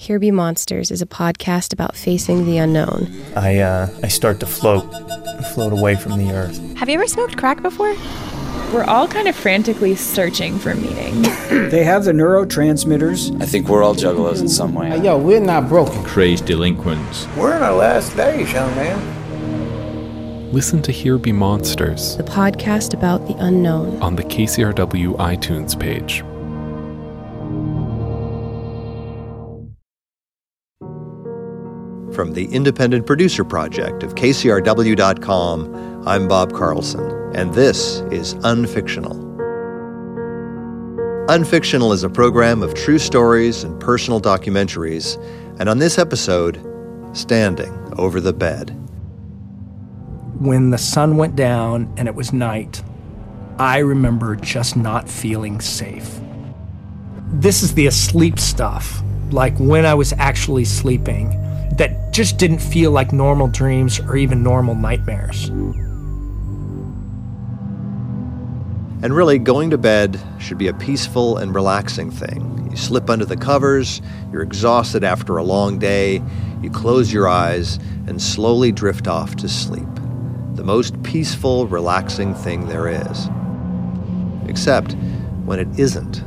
Here Be Monsters is a podcast about facing the unknown. I start to float away from the earth. Have you ever smoked crack before? We're all kind of frantically searching for meaning. They have the neurotransmitters. I think we're all juggalos in some way. Yo, we're not broken. Crazed delinquents. We're in our last days, young man. Listen to Here Be Monsters, The podcast about the unknown. on the KCRW iTunes page. From the Independent Producer Project of KCRW.com, I'm Bob Carlson, and this is Unfictional. Unfictional is a program of true stories and personal documentaries, and on this episode, Standing Over the Bed. When the sun went down and it was night, I remember just not feeling safe. This is the asleep stuff, like when I was actually sleeping, that just didn't feel like normal dreams or even normal nightmares. And really, going to bed should be a peaceful and relaxing thing. You slip under the covers, you're exhausted after a long day, you close your eyes and slowly drift off to sleep. The most peaceful, relaxing thing there is. Except when it isn't.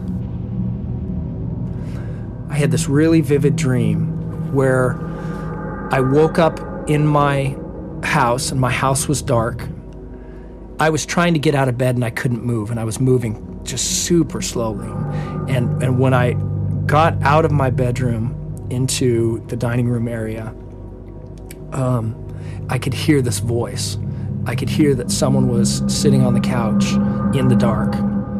I had this really vivid dream where I woke up in my house, and my house was dark. I was trying to get out of bed, and I couldn't move, and I was moving just super slowly. And when I got out of my bedroom into the dining room area, I could hear this voice. I could hear that someone was sitting on the couch in the dark.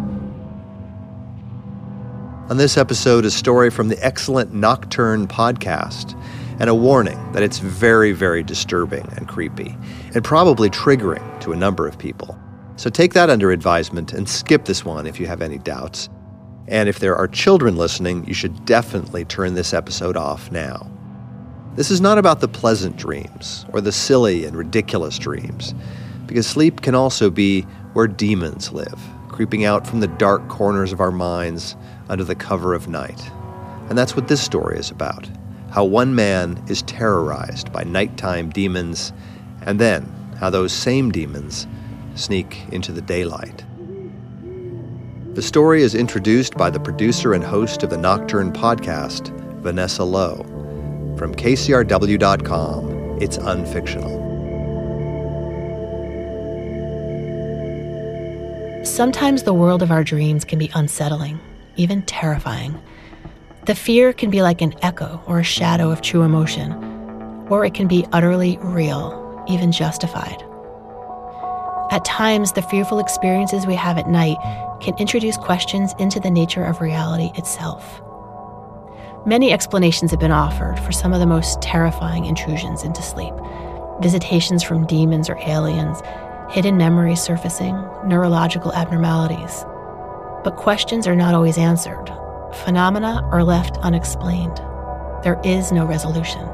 On this episode, a story from the excellent Nocturne podcast, and a warning that it's very, very disturbing and creepy, and probably triggering to a number of people. So take that under advisement and skip this one if you have any doubts. And if there are children listening, you should definitely turn this episode off now. This is not about the pleasant dreams or the silly and ridiculous dreams, because sleep can also be where demons live, creeping out from the dark corners of our minds under the cover of night. And that's what this story is about. How one man is terrorized by nighttime demons, and then how those same demons sneak into the daylight. The story is introduced by the producer and host of the Nocturne podcast, Vanessa Lowe. From KCRW.com, it's Unfictional. Sometimes the world of our dreams can be unsettling, even terrifying. The fear can be like an echo or a shadow of true emotion, or it can be utterly real, even justified. At times, the fearful experiences we have at night can introduce questions into the nature of reality itself. Many explanations have been offered for some of the most terrifying intrusions into sleep. Visitations from demons or aliens, hidden memories surfacing, neurological abnormalities. But questions are not always answered. Phenomena are left unexplained. There is no resolution.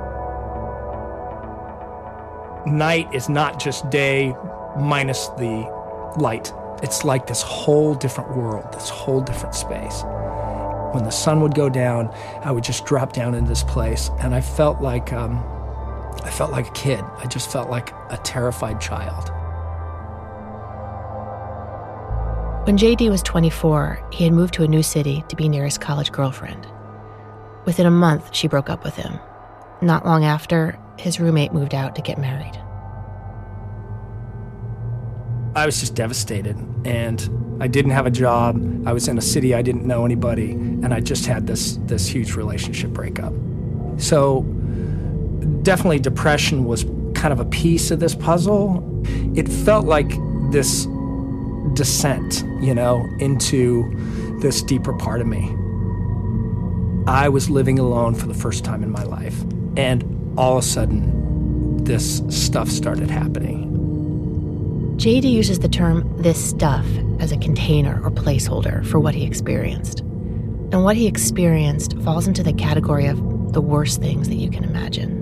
Night is not just day minus the light. It's like this whole different world, this whole different space. When the sun would go down, I would just drop down into this place, and I felt like a kid. I just felt like a terrified child. When JD was 24, he had moved to a new city to be near his college girlfriend. Within a month, she broke up with him. Not long after, his roommate moved out to get married. I was just devastated, and I didn't have a job. I was in a city I didn't know anybody, and I just had this huge relationship breakup. So definitely depression was kind of a piece of this puzzle. It felt like this descent, into this deeper part of me. I was living alone for the first time in my life, and all of a sudden, this stuff started happening. JD uses the term "this stuff" as a container or placeholder for what he experienced. And what he experienced falls into the category of the worst things that you can imagine.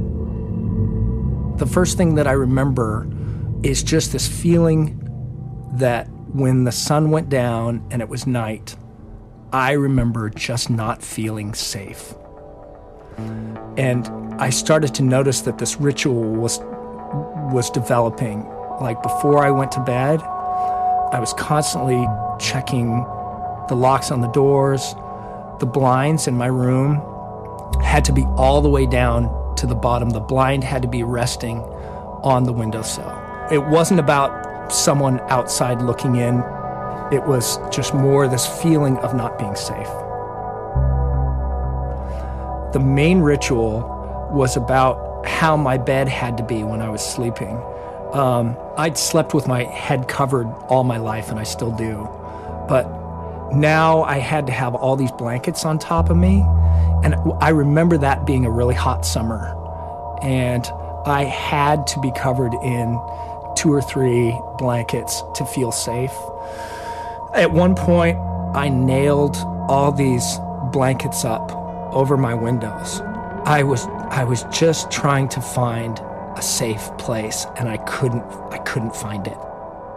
The first thing that I remember is just this feeling that when the sun went down and it was night, I remember just not feeling safe. And I started to notice that this ritual was developing. Like before I went to bed, I was constantly checking the locks on the doors. The blinds in my room had to be all the way down to the bottom. The blind had to be resting on the windowsill. It wasn't about someone outside looking in. It was just more this feeling of not being safe. The main ritual was about how my bed had to be when I was sleeping. I'd slept with my head covered all my life, and I still do. But now I had to have all these blankets on top of me. And I remember that being a really hot summer. And I had to be covered in 2 or 3 blankets to feel safe. At one point, I nailed all these blankets up over my windows. I was just trying to find a safe place, and I couldn't find it.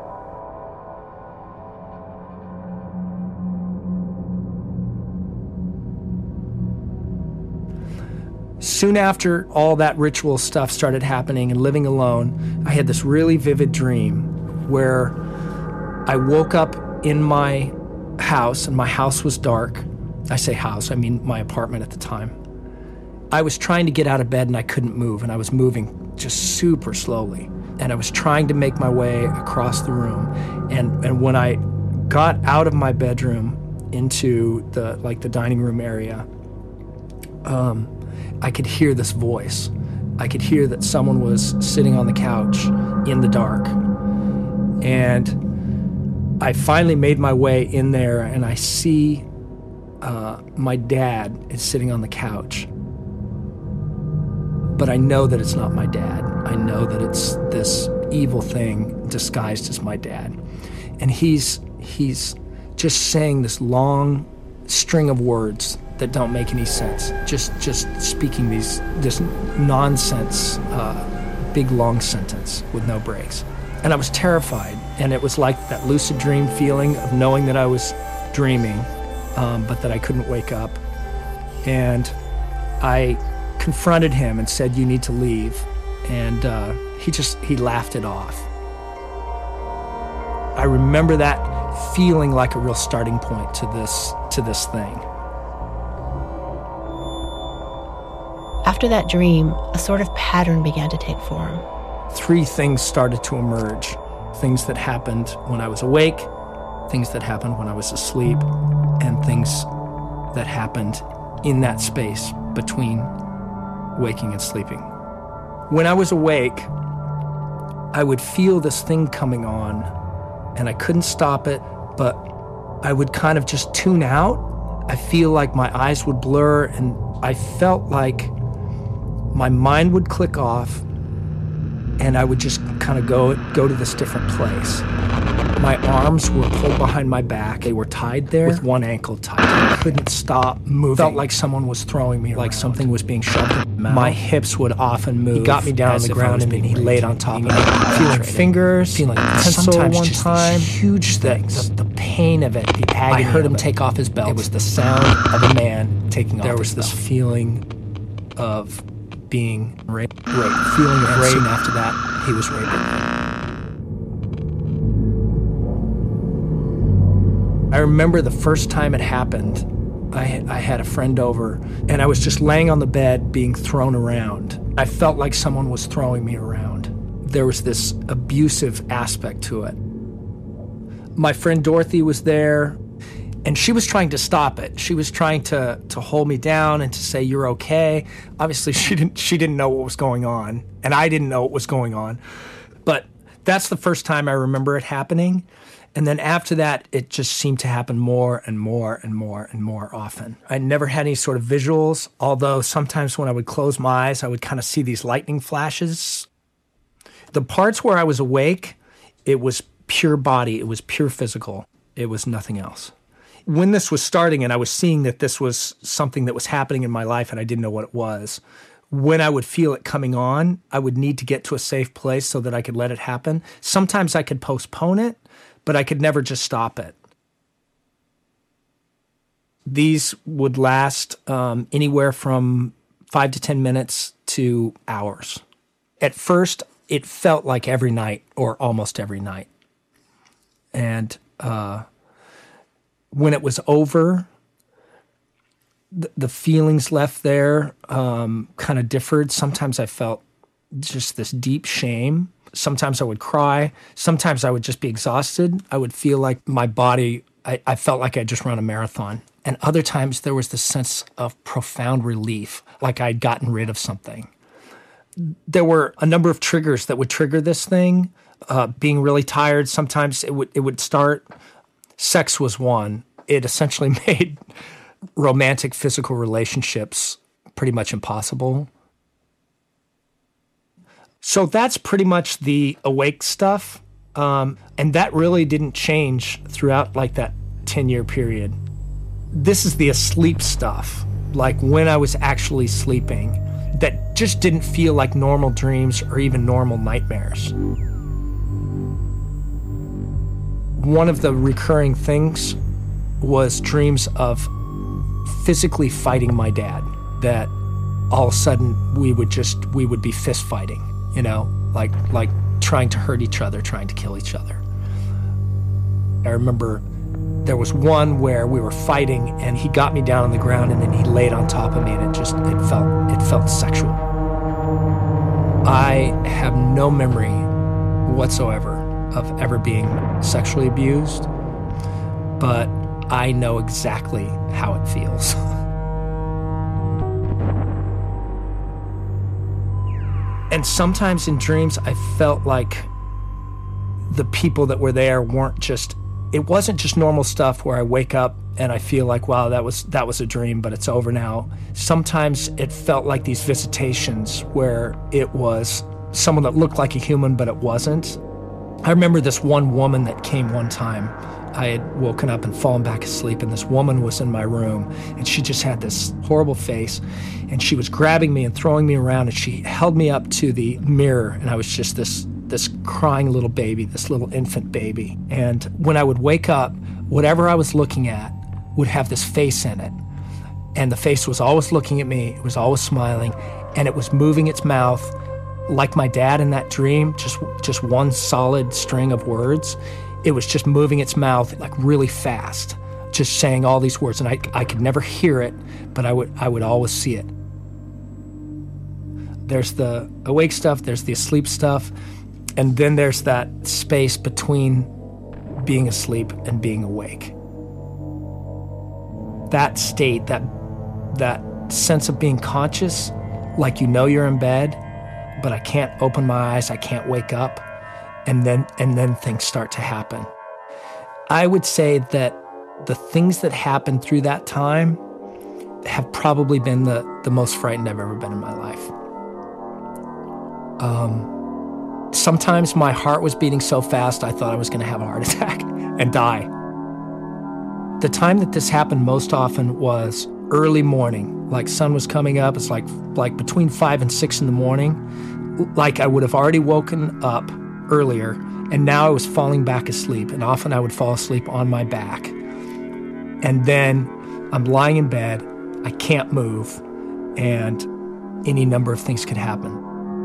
Soon after all that ritual stuff started happening and living alone, I had this really vivid dream where I woke up in my house, and my house was dark. I say house, I mean my apartment at the time. I was trying to get out of bed and I couldn't move, and I was moving just super slowly. And I was trying to make my way across the room. And when I got out of my bedroom into the dining room area, I could hear this voice. I could hear that someone was sitting on the couch in the dark. And I finally made my way in there, and I see my dad is sitting on the couch. But I know that it's not my dad. I know that it's this evil thing disguised as my dad. And he's just saying this long string of words that don't make any sense. Just speaking this nonsense, big long sentence with no breaks. And I was terrified. And it was like that lucid dream feeling of knowing that I was dreaming, but that I couldn't wake up. And I confronted him and said, "You need to leave." And he laughed it off. I remember that feeling like a real starting point to this thing. After that dream, a sort of pattern began to take form. 3 things started to emerge. Things that happened when I was awake, things that happened when I was asleep, and things that happened in that space between waking and sleeping. When I was awake, I would feel this thing coming on, and I couldn't stop it, but I would kind of just tune out. I feel like my eyes would blur, and I felt like my mind would click off, and I would just kind of go to this different place. My arms were pulled behind my back. They were tied there with one ankle tied. I couldn't stop moving. Felt like someone was throwing me, like something was being shoved in my mouth. My hips would often move. He got me down on the ground, and then he laid on top of me, feeling fingers, feeling like a pencil one time. Huge things. The pain of it, the agony. I heard him take off his belt. It was the sound of a man taking off his belt. There was this feeling of being raped. Feeling of rape. Soon after that, he was raping me. I remember the first time it happened, I had a friend over, and I was just laying on the bed being thrown around. I felt like someone was throwing me around. There was this abusive aspect to it. My friend Dorothy was there, and she was trying to stop it. She was trying to hold me down and to say, "You're okay." Obviously, she didn't know what was going on, and I didn't know what was going on. But that's the first time I remember it happening. And then after that, it just seemed to happen more and more and more and more often. I never had any sort of visuals, although sometimes when I would close my eyes, I would kind of see these lightning flashes. The parts where I was awake, it was pure body. It was pure physical. It was nothing else. When this was starting and I was seeing that this was something that was happening in my life and I didn't know what it was, when I would feel it coming on, I would need to get to a safe place so that I could let it happen. Sometimes I could postpone it, but I could never just stop it. These would last anywhere from 5 to 10 minutes to hours. At first, it felt like every night or almost every night. And when it was over, the feelings left there kind of differed. Sometimes I felt just this deep shame. Sometimes I would cry. Sometimes I would just be exhausted. I would feel like my body, I felt like I'd just run a marathon. And other times there was this sense of profound relief, like I'd gotten rid of something. There were a number of triggers that would trigger this thing. Being really tired, sometimes it would start. Sex was one. It essentially made romantic physical relationships pretty much impossible. So that's pretty much the awake stuff. And that really didn't change throughout like that 10-year period. This is the asleep stuff, like when I was actually sleeping, that just didn't feel like normal dreams or even normal nightmares. One of the recurring things was dreams of physically fighting my dad, that all of a sudden we would be fist fighting, you know, like trying to hurt each other, trying to kill each other. I remember there was one where we were fighting and he got me down on the ground and then he laid on top of me and it felt sexual. I have no memory whatsoever of ever being sexually abused, but I know exactly how it feels. And sometimes in dreams, I felt like the people that were there it wasn't just normal stuff where I wake up and I feel like, wow, that was a dream, but it's over now. Sometimes it felt like these visitations where it was someone that looked like a human, but it wasn't. I remember this one woman that came one time. I had woken up and fallen back asleep, and this woman was in my room, and she just had this horrible face, and she was grabbing me and throwing me around, and she held me up to the mirror, and I was just this crying little baby, this little infant baby. And when I would wake up, whatever I was looking at would have this face in it. And the face was always looking at me, it was always smiling, and it was moving its mouth like my dad in that dream, just one solid string of words. It was just moving its mouth like really fast, just saying all these words. And I could never hear it, but I would always see it. There's the awake stuff, there's the asleep stuff, and then there's that space between being asleep and being awake. That state, that sense of being conscious, like you know you're in bed, but I can't open my eyes, I can't wake up, and then things start to happen. I would say that the things that happened through that time have probably been the most frightened I've ever been in my life. Sometimes my heart was beating so fast I thought I was going to have a heart attack and die. The time that this happened most often was early morning, like sun was coming up. It's like between 5 and 6 in the morning. Like I would have already woken up earlier, and now I was falling back asleep, and often I would fall asleep on my back. And then I'm lying in bed, I can't move, and any number of things could happen.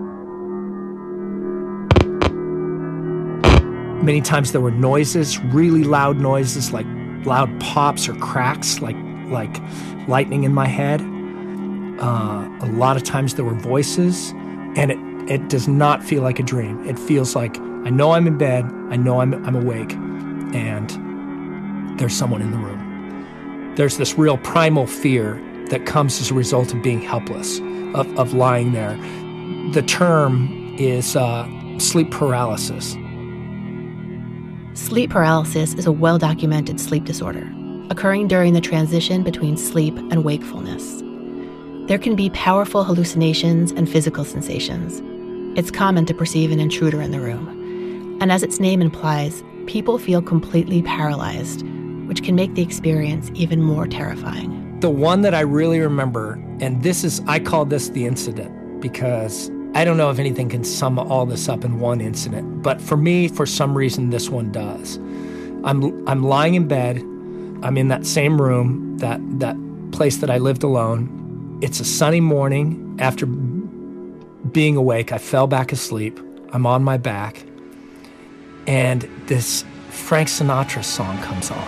Many times there were noises, really loud noises, like loud pops or cracks, like lightning in my head. A lot of times there were voices, and it does not feel like a dream. It feels like I know I'm in bed, I know I'm awake, and there's someone in the room. There's this real primal fear that comes as a result of being helpless, of lying there. The term is sleep paralysis. Sleep paralysis is a well-documented sleep disorder, occurring during the transition between sleep and wakefulness. There can be powerful hallucinations and physical sensations. It's common to perceive an intruder in the room. And as its name implies, people feel completely paralyzed, which can make the experience even more terrifying. The one that I really remember, and I call this the incident, because I don't know if anything can sum all this up in one incident, but for me, for some reason, this one does. I'm lying in bed. I'm in that same room, that place that I lived alone. It's a sunny morning. After being awake, I fell back asleep. I'm on my back, and this Frank Sinatra song comes on.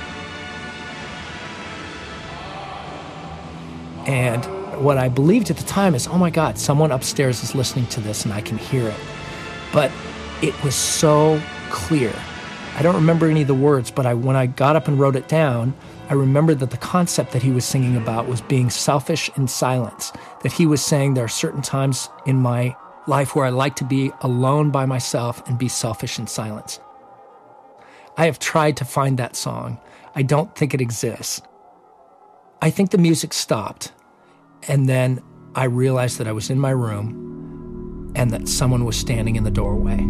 And what I believed at the time is, oh my God, someone upstairs is listening to this and I can hear it. But it was so clear. I don't remember any of the words, but when I got up and wrote it down, I remembered that the concept that he was singing about was being selfish in silence, that he was saying there are certain times in my life where I like to be alone by myself and be selfish in silence. I have tried to find that song. I don't think it exists. I think the music stopped, and then I realized that I was in my room and that someone was standing in the doorway.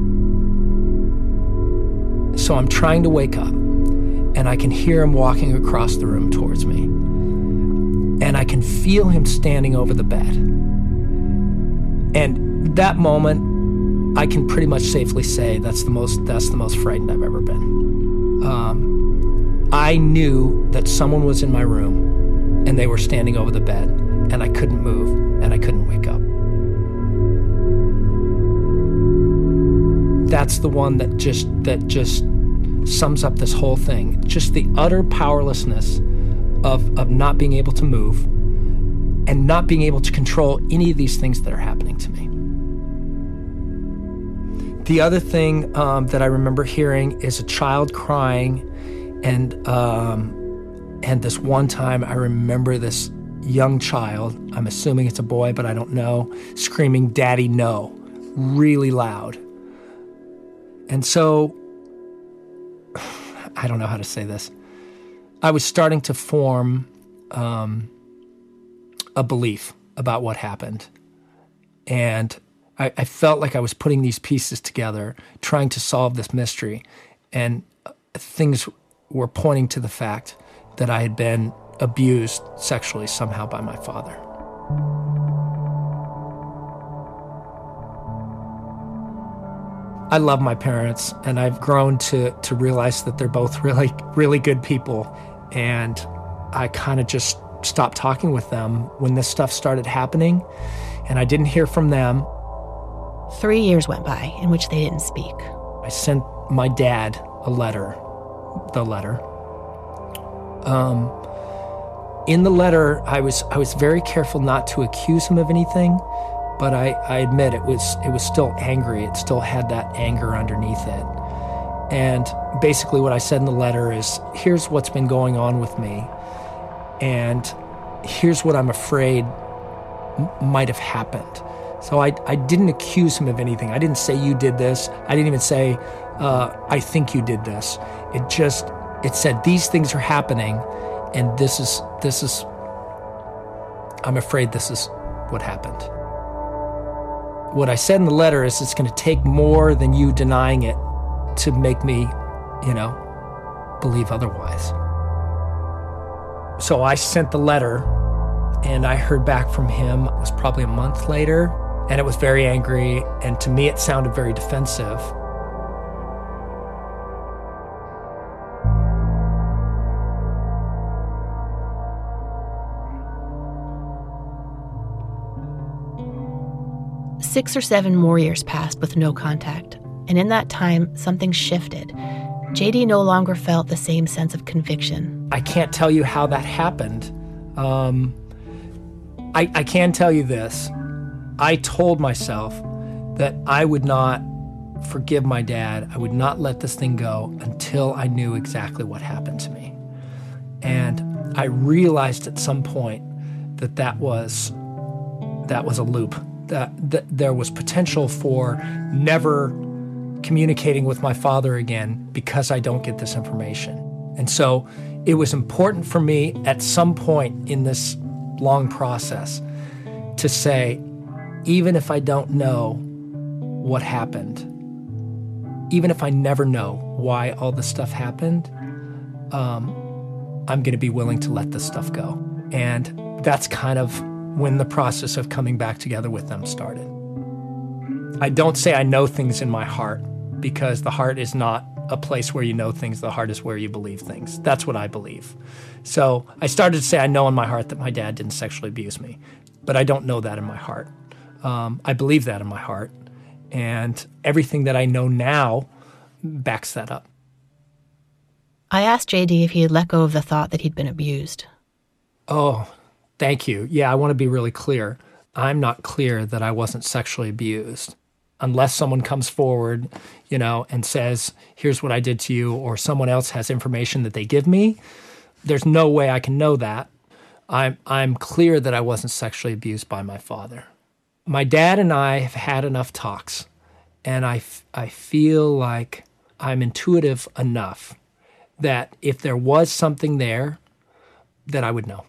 So I'm trying to wake up, and I can hear him walking across the room towards me. And I can feel him standing over the bed. And that moment, I can pretty much safely say that's the most frightened I've ever been. I knew that someone was in my room, and they were standing over the bed, and I couldn't move, and I couldn't wake up. That's the one that just sums up this whole thing. Just the utter powerlessness of not being able to move and not being able to control any of these things that are happening to me. The other thing that I remember hearing is a child crying, and this one time I remember this young child, I'm assuming it's a boy, but I don't know, screaming, "Daddy, no," really loud. And so, I don't know how to say this. I was starting to form a belief about what happened. And I felt like I was putting these pieces together, trying to solve this mystery. And things were pointing to the fact that I had been abused sexually somehow by my father. I love my parents, and I've grown to realize that they're both really, really good people. And I kind of just stopped talking with them when this stuff started happening, and I didn't hear from them. 3 years went by in which they didn't speak. I sent my dad the letter. In the letter, I was very careful not to accuse him of anything, but I admit it was still angry. It still had that anger underneath it. And basically what I said in the letter is, here's what's been going on with me, and here's what I'm afraid might have happened. So I didn't accuse him of anything. I didn't say you did this. I didn't even say, I think you did this. It said these things are happening, and this is, I'm afraid this is what happened. What I said in the letter is it's going to take more than you denying it to make me, believe otherwise. So I sent the letter, and I heard back from him. It was probably a month later, and it was very angry, and to me it sounded very defensive. Six or 7 more years passed with no contact, and in that time, something shifted. JD no longer felt the same sense of conviction. I can't tell you how that happened. I can tell you this. I told myself that I would not forgive my dad. I would not let this thing go until I knew exactly what happened to me. And I realized at some point that was a loop. That there was potential for never communicating with my father again because I don't get this information. And so it was important for me at some point in this long process to say, even if I don't know what happened, even if I never know why all this stuff happened, I'm going to be willing to let this stuff go. And that's kind of when the process of coming back together with them started. I don't say I know things in my heart, because the heart is not a place where you know things, the heart is where you believe things. That's what I believe. So I started to say I know in my heart that my dad didn't sexually abuse me, but I don't know that in my heart. I believe that in my heart, and everything that I know now backs that up. I asked JD if he had let go of the thought that he'd been abused. Oh, thank you. Yeah, I want to be really clear. I'm not clear that I wasn't sexually abused. Unless someone comes forward, and says, here's what I did to you, or someone else has information that they give me, there's no way I can know that. I'm clear that I wasn't sexually abused by my father. My dad and I have had enough talks, and I feel like I'm intuitive enough that if there was something there, that I would know.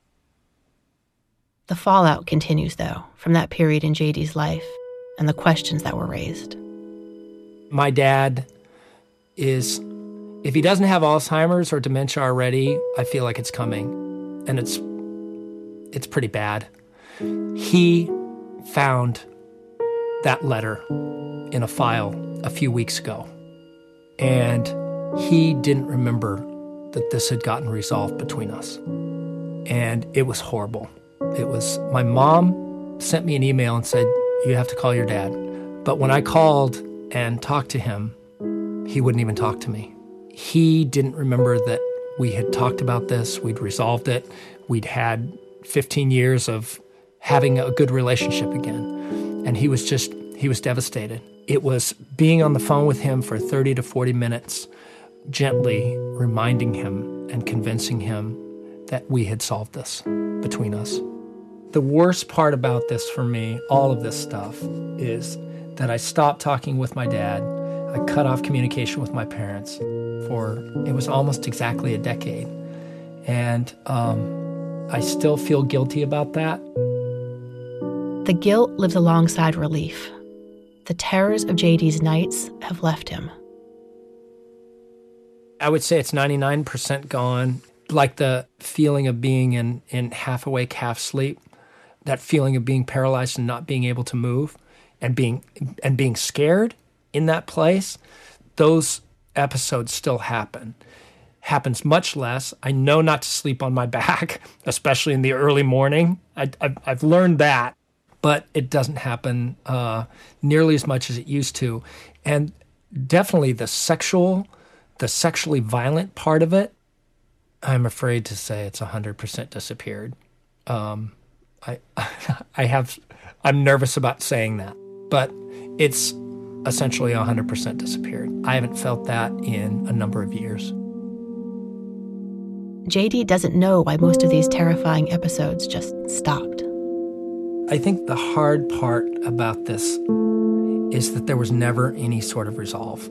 The fallout continues, though, from that period in JD's life and the questions that were raised. My dad is, if he doesn't have Alzheimer's or dementia already, I feel like it's coming, and it's pretty bad. He found that letter in a file a few weeks ago, and he didn't remember that this had gotten resolved between us, and it was horrible. It was, my mom sent me an email and said, you have to call your dad. But when I called and talked to him, he wouldn't even talk to me. He didn't remember that we had talked about this, we'd resolved it, we'd had 15 years of having a good relationship again. And he was devastated. It was being on the phone with him for 30 to 40 minutes, gently reminding him and convincing him that we had solved this between us. The worst part about this for me, all of this stuff, is that I stopped talking with my dad. I cut off communication with my parents for, it was almost exactly a decade. And I still feel guilty about that. The guilt lives alongside relief. The terrors of JD's nights have left him. I would say it's 99% gone. Like the feeling of being in half awake, half sleep. That feeling of being paralyzed and not being able to move and being scared in that place, those episodes still happen. Happens much less. I know not to sleep on my back, especially in the early morning. I've learned that, but it doesn't happen nearly as much as it used to. And definitely the sexually violent part of it, I'm afraid to say it's 100% disappeared. I'm nervous about saying that, but it's essentially 100% disappeared. I haven't felt that in a number of years. JD doesn't know why most of these terrifying episodes just stopped. I think the hard part about this is that there was never any sort of resolve,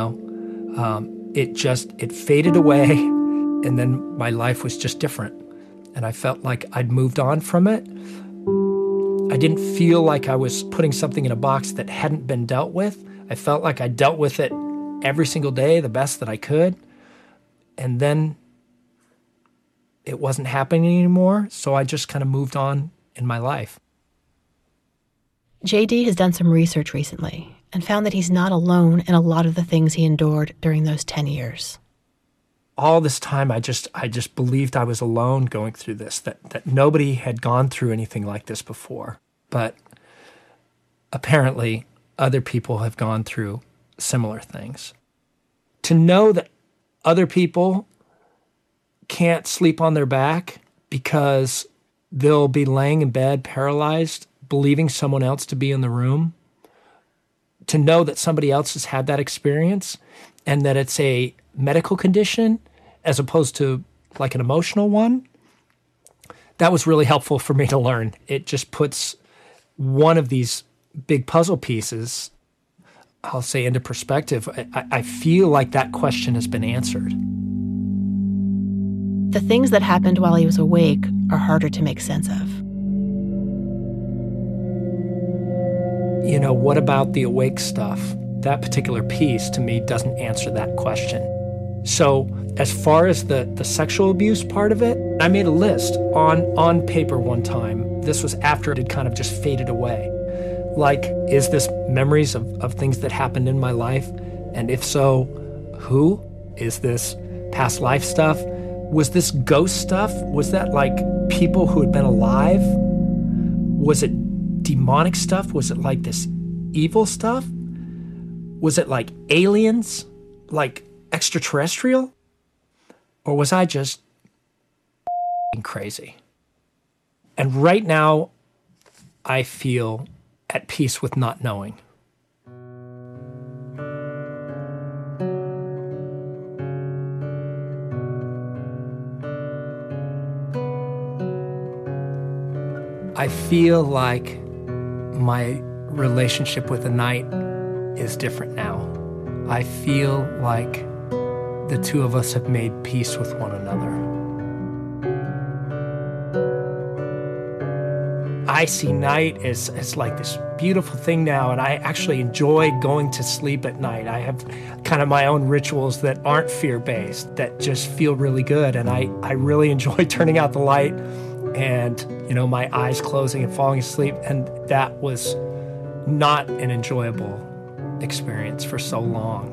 It faded away, and then my life was just different. And I felt like I'd moved on from it. I didn't feel like I was putting something in a box that hadn't been dealt with. I felt like I dealt with it every single day the best that I could. And then it wasn't happening anymore, so I just kind of moved on in my life. JD has done some research recently and found that he's not alone in a lot of the things he endured during those 10 years. All this time, I just believed I was alone going through this, that nobody had gone through anything like this before. But apparently, other people have gone through similar things. To know that other people can't sleep on their back because they'll be laying in bed paralyzed, believing someone else to be in the room, to know that somebody else has had that experience and that it's a medical condition as opposed to like an emotional one, that was really helpful for me to learn. It just puts one of these big puzzle pieces, I'll say, into perspective. I feel like that question has been answered. The things that happened while he was awake are harder to make sense of. What about the awake stuff? That particular piece, to me, doesn't answer that question. So as far as the sexual abuse part of it, I made a list on paper one time. This was after it had kind of just faded away. Like, is this memories of things that happened in my life? And if so, who? Is this past life stuff? Was this ghost stuff? Was that like people who had been alive? Was it demonic stuff? Was it like this evil stuff? Was it like aliens? Like extraterrestrial? Or was I just crazy? And right now, I feel at peace with not knowing. I feel like my relationship with the night is different now. I feel like the two of us have made peace with one another. I see night as like this beautiful thing now, and I actually enjoy going to sleep at night. I have kind of my own rituals that aren't fear-based, that just feel really good, and I really enjoy turning out the light and, my eyes closing and falling asleep, and that was not an enjoyable experience for so long.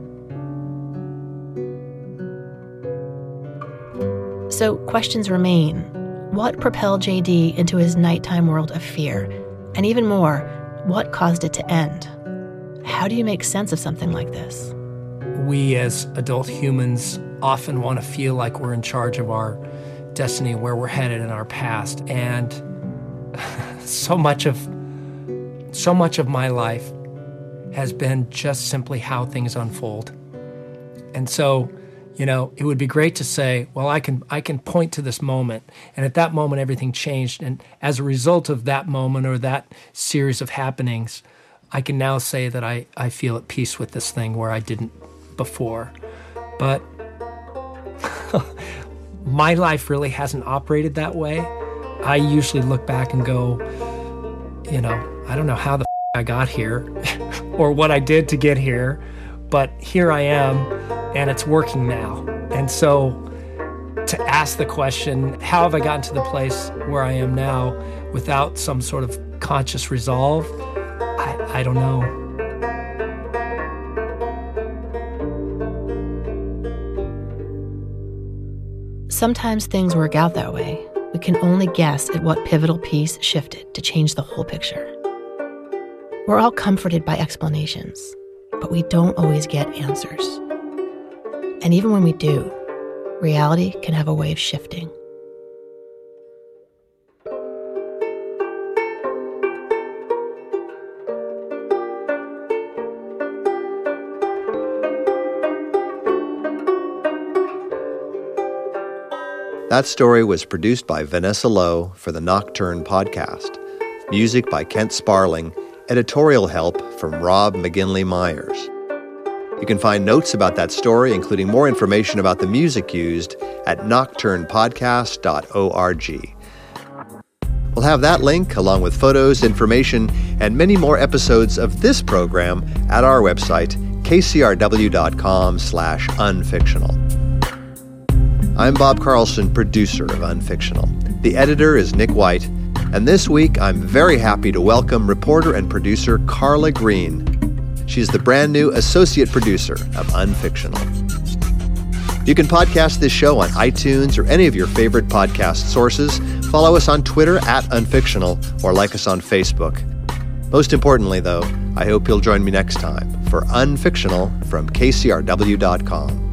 So questions remain. What propelled JD into his nighttime world of fear? And even more, what caused it to end? How do you make sense of something like this? We as adult humans often want to feel like we're in charge of our destiny, where we're headed in our past. And so much of my life has been just simply how things unfold. And so, it would be great to say, well, I can point to this moment, and at that moment everything changed, and as a result of that moment or that series of happenings, I can now say that I feel at peace with this thing where I didn't before. But my life really hasn't operated that way. I usually look back and go, I don't know how the I got here or what I did to get here, but here I am, and it's working now. And so to ask the question, how have I gotten to the place where I am now without some sort of conscious resolve? I don't know. Sometimes things work out that way. We can only guess at what pivotal piece shifted to change the whole picture. We're all comforted by explanations, but we don't always get answers. And even when we do, reality can have a way of shifting. That story was produced by Vanessa Lowe for the Nocturne podcast. Music by Kent Sparling. Editorial help from Rob McGinley Myers. You can find notes about that story, including more information about the music used, at nocturnepodcast.org. We'll have that link, along with photos, information, and many more episodes of this program at our website, kcrw.com/unfictional. I'm Bob Carlson, producer of Unfictional. The editor is Nick White, and this week I'm very happy to welcome reporter and producer Carla Green. She's the brand new associate producer of Unfictional. You can podcast this show on iTunes or any of your favorite podcast sources. Follow us on Twitter at Unfictional or like us on Facebook. Most importantly, though, I hope you'll join me next time for Unfictional from kcrw.com.